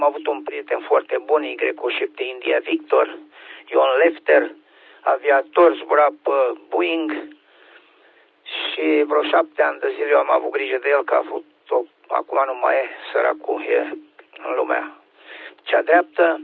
Am avut un prieten foarte bun, Y7 India Victor, Ion Lefter, aviator, zbura pe Boeing și vreo 7 ani de zile eu am avut grijă de el, că a avut acum nu mai e, săracul, e în lumea cea dreaptă.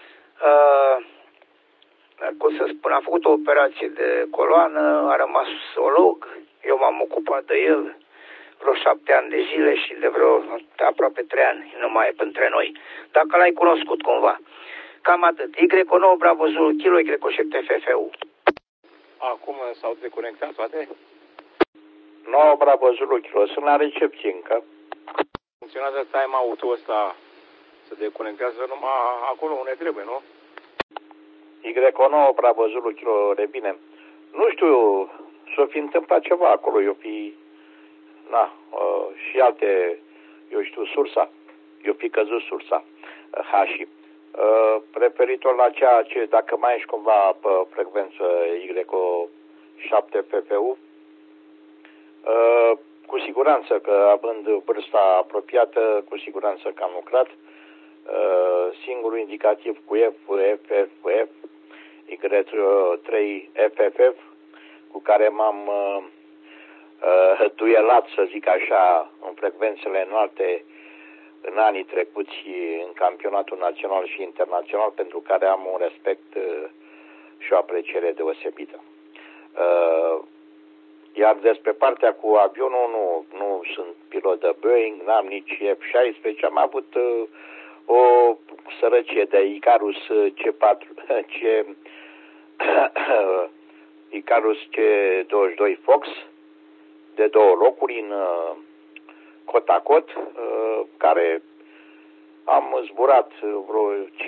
Cum să spun, a făcut o operație de coloană, a rămas zoolog, eu m-am ocupat de el vreo 7 ani de zile și de vreo aproape 3 ani, nu mai e între noi. Dacă l-ai cunoscut cumva. Cam atât. Y9 Bravo Zulu Kilo, Y7 FFU. Acum s-au deconectat toate? 9 Bravo Zulu Kilo, sunt la recepție încă. Funcționează time-out-ul ăsta, se deconectează numai acolo unde trebuie, nu? Y9 Bravo Zulu Kilo, revine. Nu știu, s-o fi întâmplat ceva acolo, eu fi... și alte, eu știu, sursa. Eu fi căzut sursa, Hashi. Referitor la ceea ce, dacă mai ești cumva pe frecvență Y7 FFU, cu siguranță că, având vârsta apropiată, cu siguranță că am lucrat. Singurul indicativ cu FFF, Y3 FFF, cu care m-am duelat, să zic așa, în frecvențele înalte în anii trecuți în campionatul național și internațional, pentru care am un respect și o apreciere deosebită. Iar despre partea cu avionul, nu sunt pilot de Boeing, n-am nici F-16, am avut o sărăcie de Icarus Icarus C-22 Fox, de 2 locuri în cot-a-cot, care am zburat vreo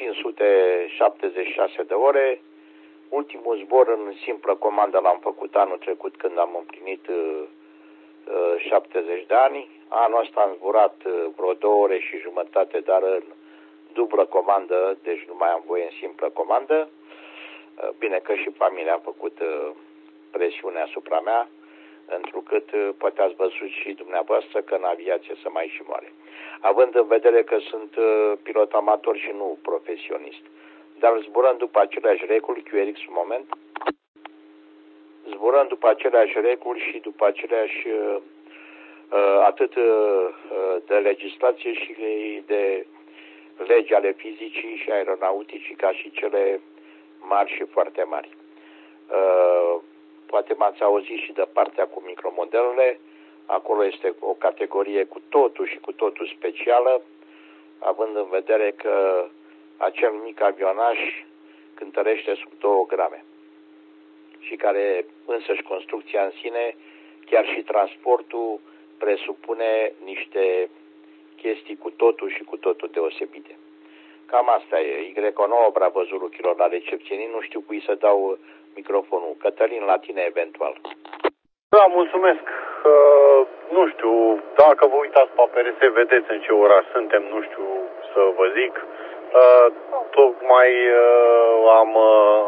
576 de ore. Ultimul zbor în simplă comandă l-am făcut anul trecut, când am împlinit 70 de ani. Anul ăsta am zburat vreo 2 ore și jumătate, dar în dublă comandă, deci nu mai am voie în simplă comandă. Bine că și familia a făcut presiune asupra mea, întrucât poate ați văzut și dumneavoastră că în aviație se mai și moare. Având în vedere că sunt pilot amator și nu profesionist. Dar zburăm după aceleași reguli, QRX un moment, zburăm după aceleași reguli și după aceleași atât de legislație și de legi ale fizicii și aeronauticii, ca și cele mari și foarte mari. Poate m-ați auzit și de partea cu micromodelele. Acolo este o categorie cu totul și cu totul specială, având în vedere că acel mic avionaj cântărește sub 2 grame și care însăși construcția în sine, chiar și transportul, presupune niște chestii cu totul și cu totul deosebite. Cam asta e. Y9 Bravo Zulu Kilo la recepție. Nu știu cui să dau microfonul. Cătălin, la tine eventual. Da, mulțumesc. Nu știu, dacă vă uitați pe APRS, vedeți în ce oraș suntem, nu știu să vă zic. Tocmai am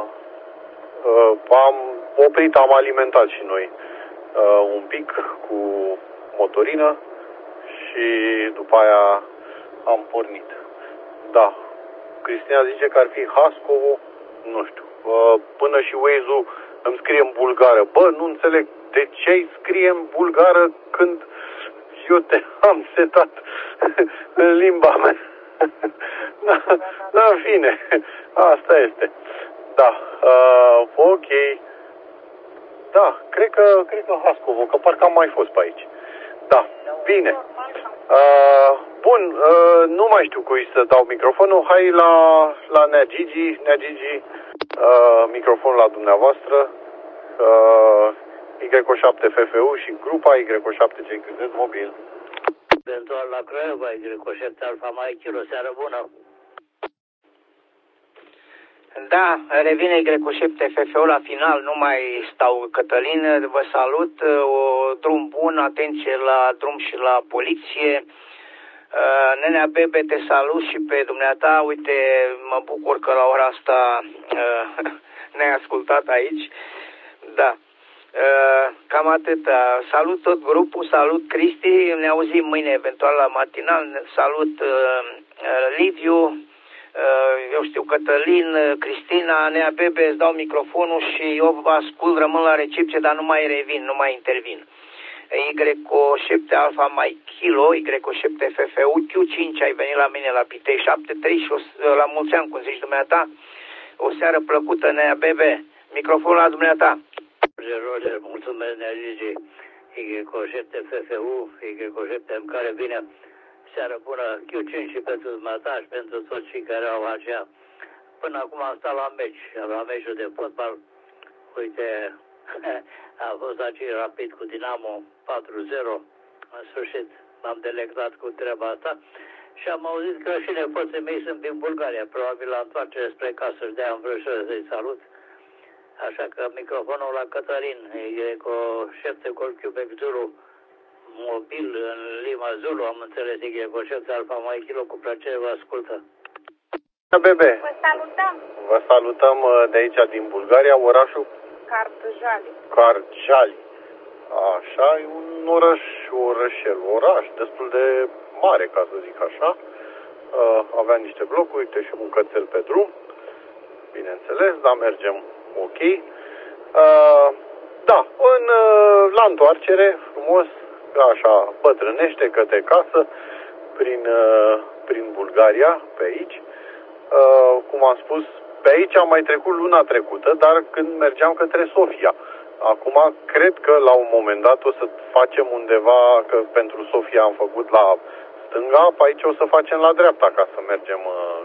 oprit, am alimentat și noi un pic cu motorină și după aia am pornit. Da, Cristina zice că ar fi Hascovo, nu știu. Până și Waze-ul îmi scrie în bulgară. Bă, nu înțeleg de ce îi scrie în bulgară când eu te am setat în limba mea. Da, în fine, asta este. Da, ok. Da, cred că Hascovo, că parcă am mai fost pe aici. Da, bine. Bun, nu mai știu cui să dau microfonul. Hai la Nea Gigi, microfonul la dumneavoastră. Y7 FFU și grupa Y7 CQZ mobil. Eventual la Craiova, Y7 Alfa Mike Kilo, seară bună. Da, revine Y7 FFU la final, nu mai stau, Cătălin, vă salut, drum bun, atenție la drum și la poliție. Nenea Bebe, te salut și pe dumneata, uite, mă bucur că la ora asta ne-ai ascultat aici, da. Cam atât. Salut tot grupul, salut Cristi, ne auzim mâine eventual la matinal, salut Liviu, eu știu, Cătălin, Cristina, Nea Bebe, îți dau microfonul și eu vă ascult, rămân la recepție, dar nu mai revin, nu mai intervin. Y7 Alfa Mai Kilo, Y7 FFU, Q5, ai venit la mine la Pitei 73 și la mulți ani, cum zici dumneata, o seară plăcută, Nea Bebe, microfonul la dumneata. Roger, mulțumesc, Nea Gigi, Y7 FFU, Y7 care vine, seară bună, Q5 și pentru dumneata și pentru toți cei care au aceea. Până acum am stat la meciul de fotbal, uite, a fost aici Rapid cu Dinamo 4-0, în sfârșit m-am delectat cu treaba asta și am auzit că și nepoții mei sunt din Bulgaria, probabil la întoarcere spre casă și de-aia am vrut să-i salut. Așa că microfonul la Cătălin, e cu 7 Golf Quebec Zulu, mobil în Lima Zulu, am înțeles, e cu 7 Alfa Mai Kilo, cu plăcere vă ascultă. Bebe, Vă salutăm! vă salutăm de aici din Bulgaria, orașul Cardjali. Așa, e un oraș destul de mare, ca să zic așa. Avea niște blocuri, uite și un cățel pe drum, bineînțeles, dar mergem ok. Da, la întoarcere, frumos, așa, bătrânește către casă, prin Bulgaria, pe aici. Cum am spus, pe aici am mai trecut luna trecută, dar când mergeam către Sofia. Acum, cred că la un moment dat o să facem undeva, că pentru Sofia am făcut la stânga, pe aici o să facem la dreapta ca să mergem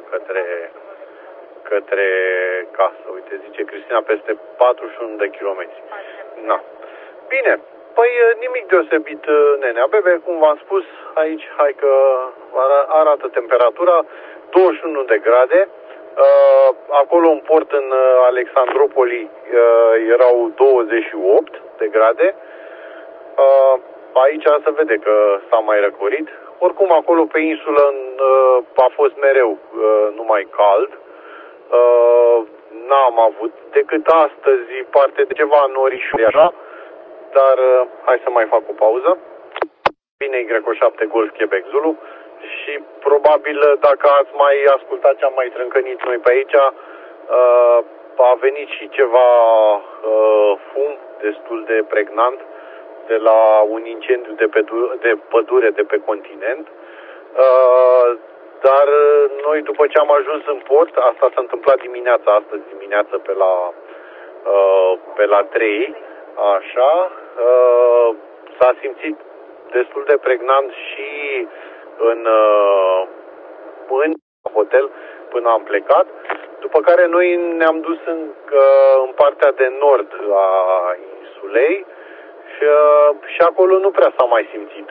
către casă. Uite, zice Cristina, peste 41 de kilometri. Na. Bine, păi nimic deosebit, Nenea Bebe, cum v-am spus, aici, hai că arată temperatura, 21 de grade. Acolo în port, în Alexandropoli, erau 28 de grade. Aici se vede că s-a mai răcorit. Oricum, acolo pe insulă a fost mereu numai cald. N-am avut decât astăzi parte de ceva norișuri așa, dar hai să mai fac o pauză. Bine, Y7 Golf Quebec Zulu. Și probabil dacă ați mai ascultat ce am mai trâncănit noi pe aici, a venit și ceva fum destul de pregnant de la un incendiu de pădure de pe continent. Dar noi după ce am ajuns în port, asta s-a întâmplat astăzi dimineață pe la 3, așa, s-a simțit destul de pregnant și în hotel până am plecat, după care noi ne-am dus în partea de nord a insulei și acolo nu prea s-a mai simțit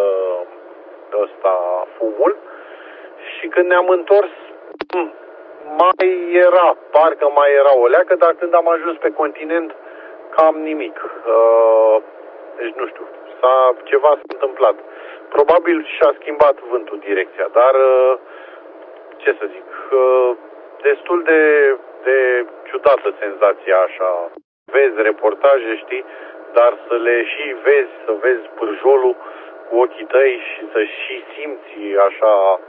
fumul și când ne-am întors parcă mai era o leacă, dar când am ajuns pe continent cam nimic. Deci nu știu, ceva s-a întâmplat. Probabil și-a schimbat vântul direcția, dar ce să zic, destul de ciudată senzația așa. Vezi reportaje, știi, dar să le și vezi, să vezi pârjolul cu ochii tăi și să și simți așa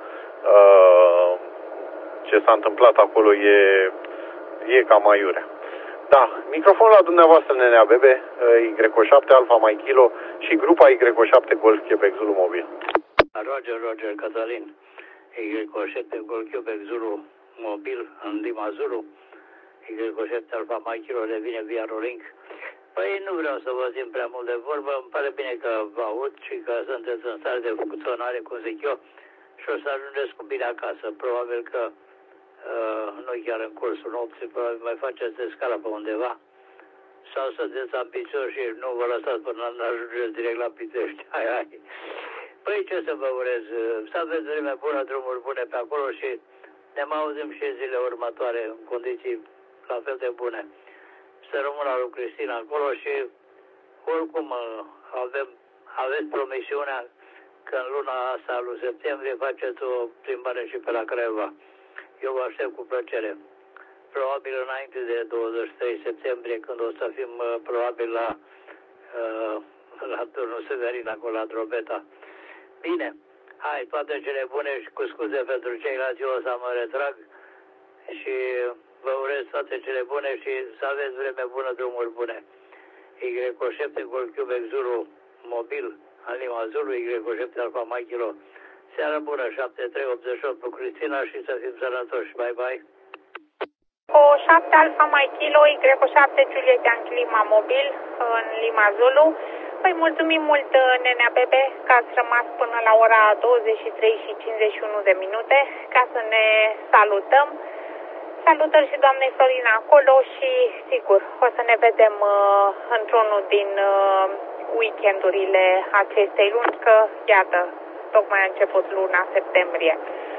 ce s-a întâmplat acolo e cam aiurea. Da, microfonul la dumneavoastră, Nenea Bebe, Y7 Alfa Mai Kilo și grupa Y7 Golf Quebec Zulu Mobil. Roger, Cătălin, Y7 Golf Quebec Zulu Mobil în Lima Zulu, Y7 Alfa Mai Kilo revine via Rolink. Păi nu vreau să vă țin prea mult de vorbă, îmi pare bine că vă aud și că sunteți în stare de funcționare, cum zic eu, și o să ajungeți cu bine acasă. Probabil că nu chiar în cursul nopții, probabil mai faceți de scala pe undeva sau sunteți ambițioși și nu vă lăsați până nu ajungeți direct la Pitești. Hai. Păi ce să vă urez? Să aveți vreme bună, drumuri bune pe acolo și ne mai auzim și zile următoare în condiții la fel de bune. Să rămână lui Cristina acolo și oricum aveți promisiunea că în luna asta, lui septembrie, faceți o plimbare și pe la Craiova. Eu vă aștept cu plăcere. Probabil înainte de 23 septembrie, când o să fim probabil la turnul Severin, acolo la Drobeta. Bine, Hai, toate cele bune și cu scuze pentru ceilalți, eu o să mă retrag și vă urez toate cele bune și să aveți vreme bună, drumuri bune. Y7 Golf Quebec Zulu mobil, în limba Zulu, Y7 Alfa Mike Kilo. Seară bună, 7388 cu Cristina și să fim sănătoși. Bye, bye. O 7 Alfa Mike Kilo, Y7 Juliet Yankee Lima mobil, în Lima Zulu. Păi mulțumim mult, Nenea Bebe, că ați rămas până la ora 23 și 51 de minute ca să ne salutăm. Salutări și doamnei Florina acolo și, sigur, o să ne vedem într-unul din weekendurile acestei luni, că, iată, tocmai a început luna septembrie.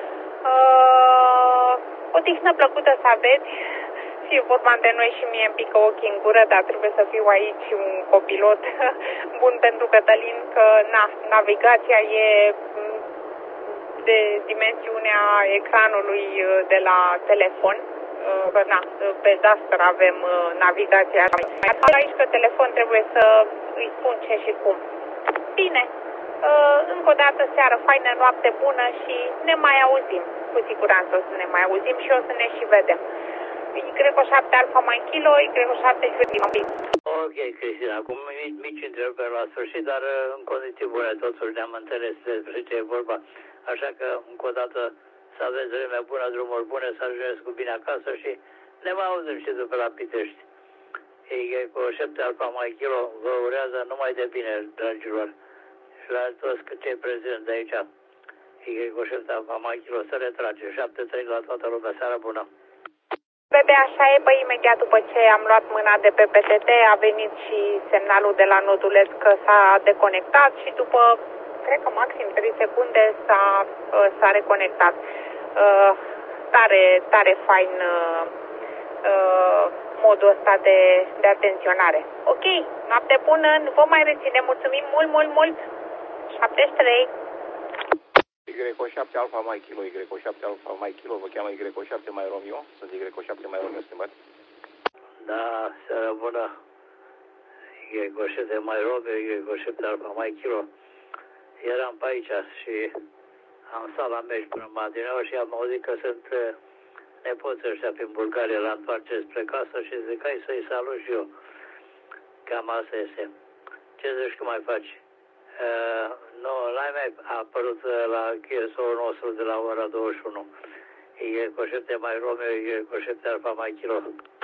O tihnă plăcută să aveți. E vorba de noi și mie îmi pică ochii în gură, dar trebuie să fiu aici un copilot bun pentru Cătălin, că navigația e de dimensiunea ecranului de la telefon. Pe Duster avem navigația. Aici pe telefon trebuie să îi spun ce și cum. Bine, încă o dată seară faină, noapte bună și ne mai auzim. Cu siguranță o să ne mai auzim și o să ne și vedem. Y7 Alfa Mike Kilo, Y7 Juliet. Ok, Cristina, acum mici întrebări la sfârșit, dar în condiții bune totuși ne-am înțeles despre ce e vorba. Așa că, încă o dată, să aveți vreme bună, drumuri bune, să ajungeți cu bine acasă și ne mai auzim și după la Pitești. Y7 Alfa Mike Kilo vă urează numai de bine, dragilor. Și la toți cei prezenți de aici, Y7 Alfa Mike Kilo se retrage, 7-3 la toată lumea, seara bună. Bebe, așa e, băi, imediat după ce am luat mâna de pe PTT a venit și semnalul de la noduleț că s-a deconectat și după, cred că maxim 3 secunde s-a reconectat. Tare fain modul ăsta de atenționare. Ok, noapte bună, nu vă mai reținem, mulțumim mult, 73. Y7 Alfa Mike Kilo, Y7 Alfa Mike Kilo, vă cheamă Y7 mai Romeo, sunt Y7 mai Romeo, schimbat. Da, seara bună, Y7 mai Romeo, Y7 Alfa Mike Kilo. Eram pe aici și am stat la meci până madineaua și am auzit că sunt nepoți ăștia prin Bulgaria la întoarce spre casă și zic, hai să-i salut și eu. Cam asta este. Ce zici că mai faci? Nu, n-ai mai apărut la QSO-ul nostru de la ora 21. Y7 mai Romeo, Y7 Alfa Mike Kilo.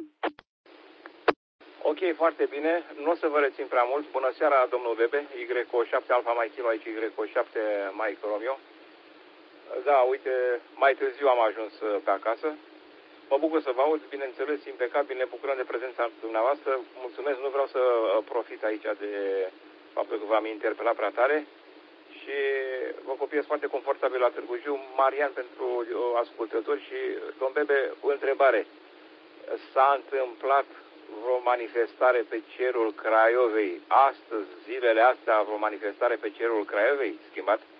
Ok, foarte bine. Nu o să vă rețin prea mult. Bună seara, domnul Bebe. Y7 Alfa Mike Kilo, aici Y7 Mike Romeo. Da, uite, mai târziu am ajuns pe acasă. Mă bucur să vă aud, bineînțeles, impecabil, ne bucurăm de prezența dumneavoastră. Mulțumesc, nu vreau să profit aici de faptul că v-am interpelat prea tare. Și vă copiez foarte confortabil la Târgu Jiu. Marian pentru ascultători și domn Bebe, o întrebare. S-a întâmplat vreo manifestare pe cerul Craiovei astăzi, zilele astea, vreo manifestare pe cerul Craiovei schimbat?